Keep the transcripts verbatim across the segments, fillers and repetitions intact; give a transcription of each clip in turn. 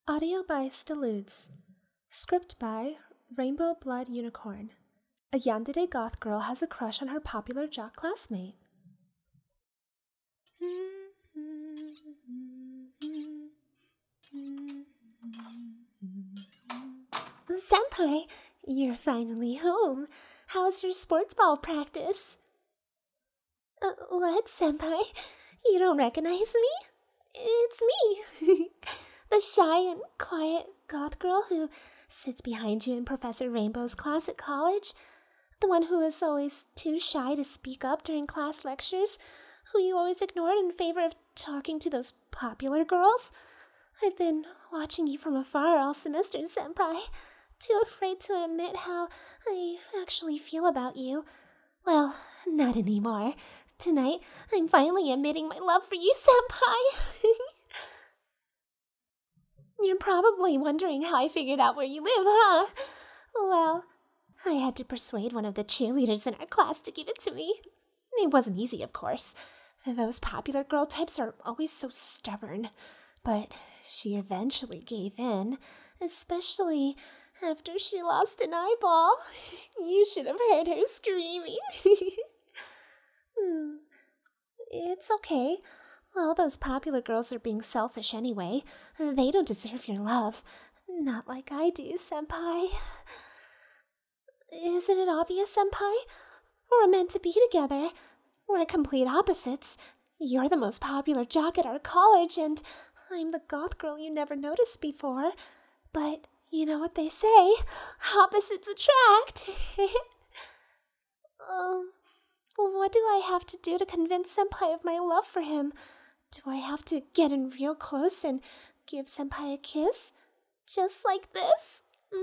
Audio by Steludes. Script by Rainbow Blood Unicorn. A yandere goth girl has a crush on her popular jock classmate. Senpai, you're finally home. How's your sports ball practice? Uh, what, Senpai? You don't recognize me? It's me, the shy and quiet goth girl who sits behind you in Professor Rainbow's class at college. The one who is always too shy to speak up during class lectures, who you always ignored in favor of talking to those popular girls. I've been watching you from afar all semester, Senpai. Too afraid to admit how I actually feel about you. Well, not anymore. Tonight, I'm finally admitting my love for you, Senpai. You're probably wondering how I figured out where you live, huh? Well, I had to persuade one of the cheerleaders in our class to give it to me. It wasn't easy, of course. Those popular girl types are always so stubborn. But she eventually gave in, especially after she lost an eyeball. You should have heard her screaming. hmm. It's okay. All those popular girls are being selfish anyway. They don't deserve your love. Not like I do, Senpai. Isn't it obvious, Senpai? We're meant to be together. We're complete opposites. You're the most popular jock at our college, and I'm the goth girl you never noticed before. But you know what they say, opposites attract. um, what do I have to do to convince Senpai of my love for him? Do I have to get in real close and give Senpai a kiss? Just like this?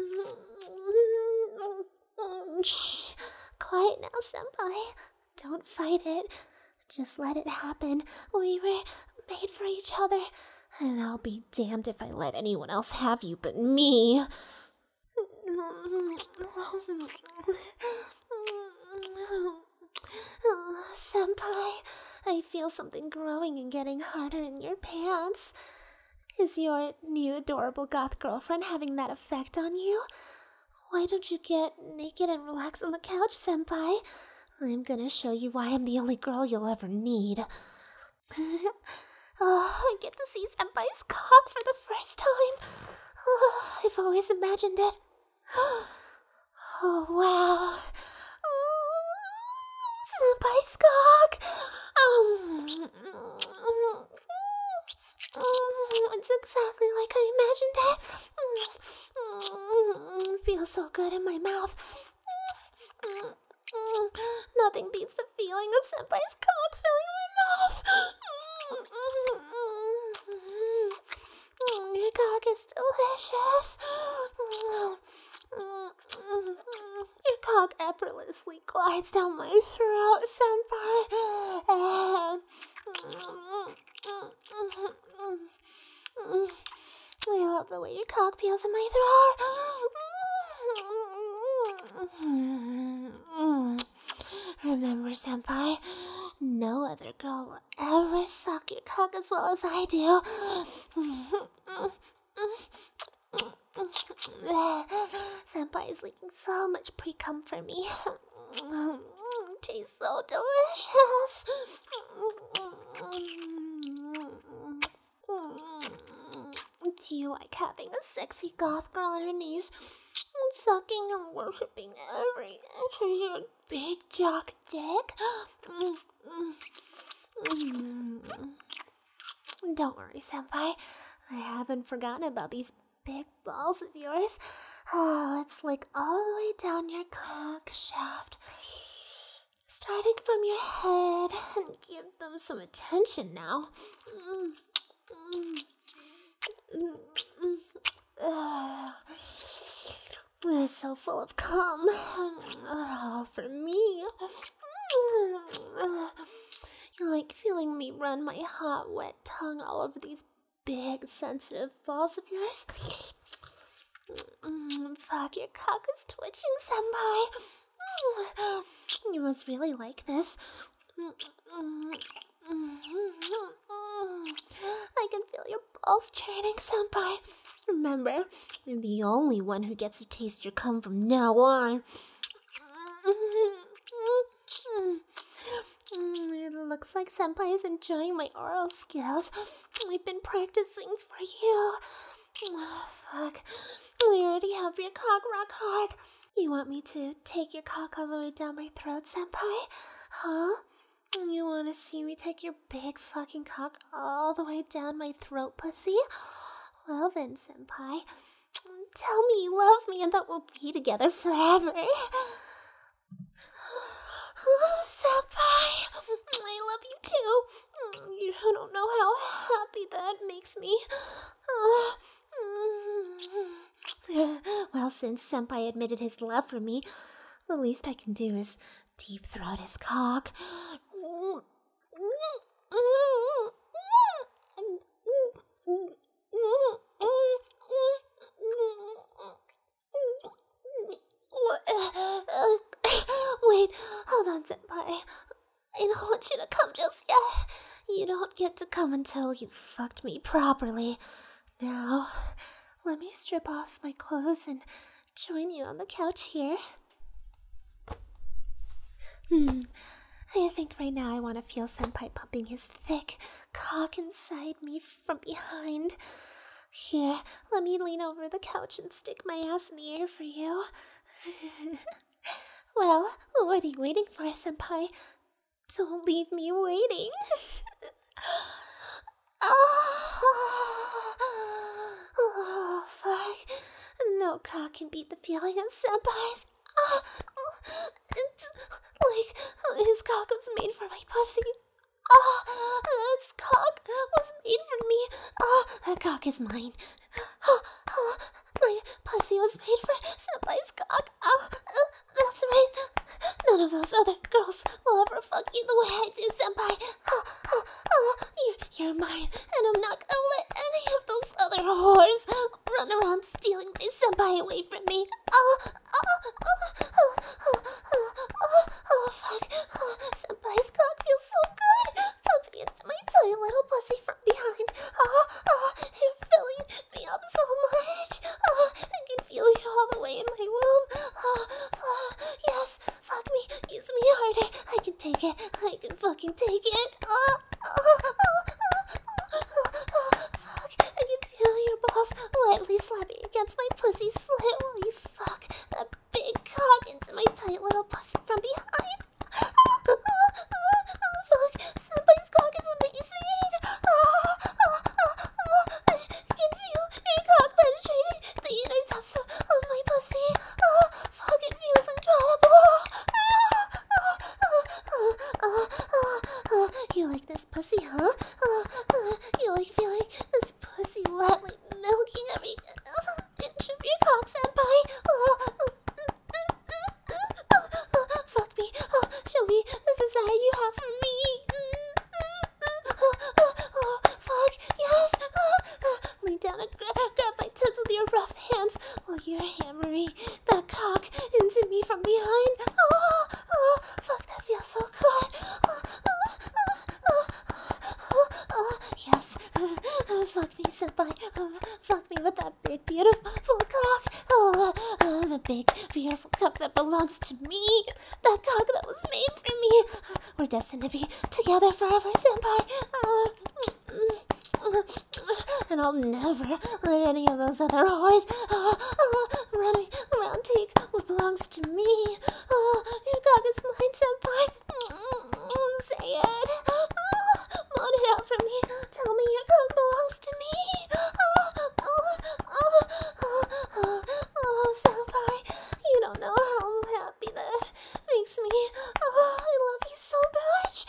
Shh. Quiet now, Senpai. Don't fight it. Just let it happen. We were made for each other, and I'll be damned if I let anyone else have you but me. Oh, Senpai, I feel something growing and getting harder in your pants. Is your new adorable goth girlfriend having that effect on you? Why don't you get naked and relax on the couch, Senpai? I'm gonna show you why I'm the only girl you'll ever need. Oh, I get to see Senpai's cock for the first time. Oh, I've always imagined it. Oh, wow. Senpai's cock! Um, it's exactly like I imagined it. It feels so good in my mouth. Nothing beats the feeling of Senpai's cock filling my mouth. Your cock is delicious. Your cock effortlessly glides down my throat, Senpai. I love the way your cock feels in my throat. Remember, Senpai, no other girl will ever suck your cock as well as I do. Senpai is leaking so much pre-cum for me. Tastes so delicious. Do you like having a sexy goth girl on her knees, sucking and worshipping every inch of your big jock dick? Don't worry, Senpai. I haven't forgotten about these big balls of yours. Oh, let's lick all the way down your cock shaft, starting from your head, and give them some attention now. Mm, mm, mm, mm. Uh, it's so full of cum. Oh, for me. Uh, you like feeling me run my hot, wet tongue all over these big, sensitive balls of yours? Mm, fuck, your cock is twitching, Senpai. Mm, you must really like this. Mm, mm, mm, mm, I can feel your balls churning, Senpai. Remember, you're the only one who gets to taste your cum from now on. It looks like Senpai is enjoying my oral skills. I've been practicing for you. Oh, fuck. We already have your cock rock hard. You want me to take your cock all the way down my throat, Senpai? Huh? You want to see me take your big fucking cock all the way down my throat, pussy? Well then, Senpai. Tell me you love me and that we'll be together forever. Oh, Senpai, I love you too. You don't know how happy that makes me. Oh. Well, since Senpai admitted his love for me, the least I can do is deep throat his cock. Wait, hold on, Senpai. I don't want you to come just yet. You don't get to come until you fucked me properly. Now, let me strip off my clothes and join you on the couch here. Hmm, I think right now I want to feel Senpai pumping his thick cock inside me from behind. Here, let me lean over the couch and stick my ass in the air for you. Well, what are you waiting for, Senpai? Don't leave me waiting. Oh, oh, fuck. No cock can beat the feeling of Senpai's. Oh, it's like his cock was made for my pussy. Oh, this cock was made for me. Oh, that cock is mine. Oh, oh, my pussy was made for Senpai's cock. Oh, oh, that's right. None of those other girls will ever fuck you the way I do, Senpai. Oh, oh, oh, you're, you're mine, and I'm not gonna let any of those other whores run around stealing my Senpai away from me. Oh, oh, oh, oh, oh, oh, oh, oh, fuck. Oh, Senpai's cock feels so good. Pumping into my tiny little pussy from behind. Oh, oh, you're filling me up so much. Oh, I can feel you all the way in my womb. Oh, oh, yes, fuck me, use me harder. I can take it. I can fucking take it. Oh, oh, oh, oh, oh, oh, fuck. I can feel your balls lightly slapping against my pussy slit while you fuck that big cock into my tight little pussy from behind. Oh, oh, oh, oh, fuck. Senpai's cock is amazing. Oh, oh, oh, oh, I can feel your cock penetrating the inner depths of, of my pussy. Oh, fuck, it feels incredible. You like this pussy, huh? Uh, uh, you like feeling this pussy wet, like milking every inch of your cock, Senpai? Uh, uh, uh, uh, uh, uh, uh, fuck me. Uh, show me the desire you have for me. Uh, uh, uh, uh, fuck, yes. Uh, uh, lean down and gra grab my tits with your rough hands while you're hammering that cock into me from behind. Oh, oh, fuck, that feels so good. Uh, Yes, uh, uh, fuck me, Senpai. Uh, fuck me with that big, beautiful cock. Oh, uh, the big, beautiful cock that belongs to me. That cock that was made for me. We're destined to be together forever, Senpai. Uh, and I'll never let any of those other whores uh, uh, running around take what belongs to me. Uh, your cock is mine, Senpai. Say it. Uh, moan it out for me. Tell me your cock belongs to me. Oh, oh, oh, oh, oh, oh, Senpai. You don't know how happy that makes me. Oh, I love you so much.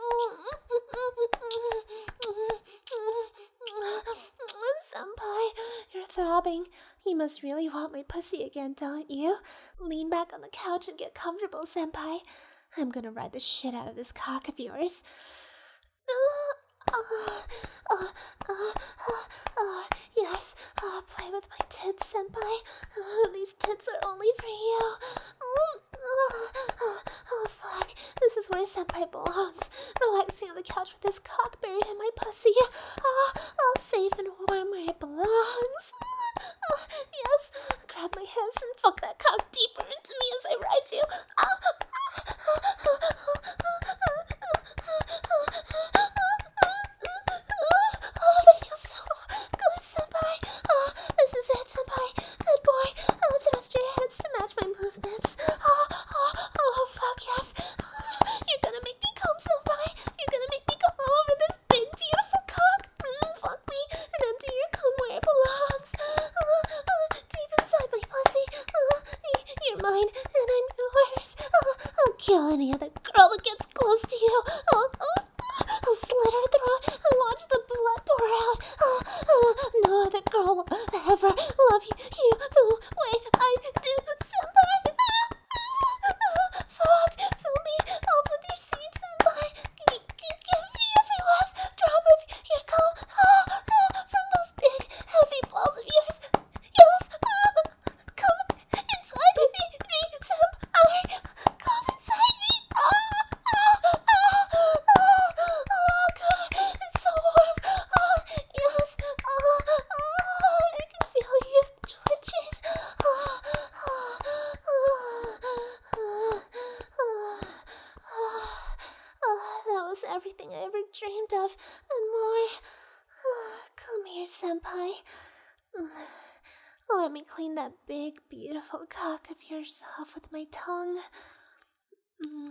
Senpai, you're throbbing. You must really want my pussy again, don't you? Lean back on the couch and get comfortable, Senpai. I'm gonna ride the shit out of this cock of yours. Uh, uh, uh, uh, uh, uh, yes, uh, play with my tits, Senpai. Uh, these tits are only for you. Uh, uh, uh, oh, fuck. This is where Senpai belongs. Relaxing on the couch with his cock buried in my pussy. Uh, all safe and warm where it belongs. kill any other girl that gets close to you. I'll, I'll, I'll slit her throat and watch the blood pour out. Uh, uh, no other girl will ever love you, you the way I do, Senpai. Uh, uh, fuck, fill me up with your seed, Senpai. G- g- give me every last drop of your cum uh, uh, from those big, heavy balls of yours. Yes, uh, come inside me, me, Senpai. Come inside me. Ah, ah, ah, ah, oh, God, it's so warm. Ah, yes, ah, ah, I can feel you twitching. Ah, ah, ah, ah, ah, ah, that was everything I ever dreamed of and more. Ah, come here, Senpai. Mm. Let me clean that big, beautiful cock of yours off with my tongue. Mm.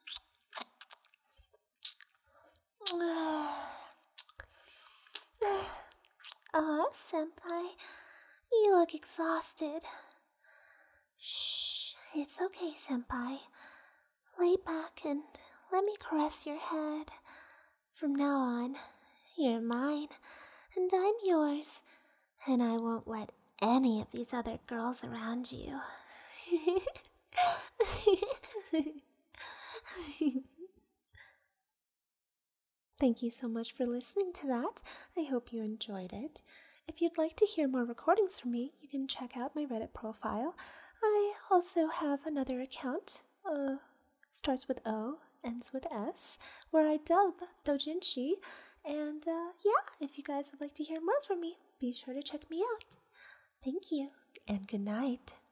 Ah, Senpai, you look exhausted. Shh, it's okay, Senpai. Lay back and let me caress your head. From now on, you're mine, and I'm yours, and I won't let any of these other girls around you. Thank you so much for listening to that. I hope you enjoyed it. If you'd like to hear more recordings from me, you can check out my Reddit profile. I also have another account, uh, starts with O, ends with S, where I dub doujinshi. And uh, yeah, if you guys would like to hear more from me, be sure to check me out. Thank you, and good night.